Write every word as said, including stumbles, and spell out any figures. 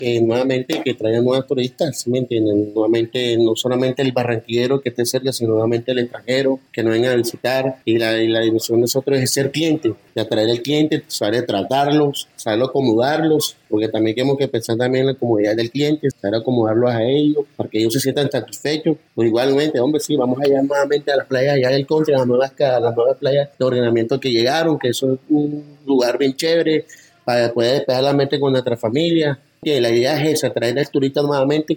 eh, nuevamente que traigan nuevos turistas, ¿sí me entienden? Nuevamente, no solamente el barranquillero que esté cerca, sino nuevamente el extranjero que nos venga a visitar. Y la, y la ilusión de nosotros es ser cliente, de atraer al cliente, saber tratarlos, saber acomodarlos, porque también tenemos que pensar también en la comodidad del cliente, saber acomodarlos a ellos, para que ellos se sientan satisfechos. Pues igualmente, hombre, sí, vamos allá nuevamente a las playas allá del country, a las nuevas, a las nuevas playas de ordenamiento que llegaron, que eso es un lugar bien chévere, para poder despejar la mente con nuestra familia. Y la idea es esa, traer al turista nuevamente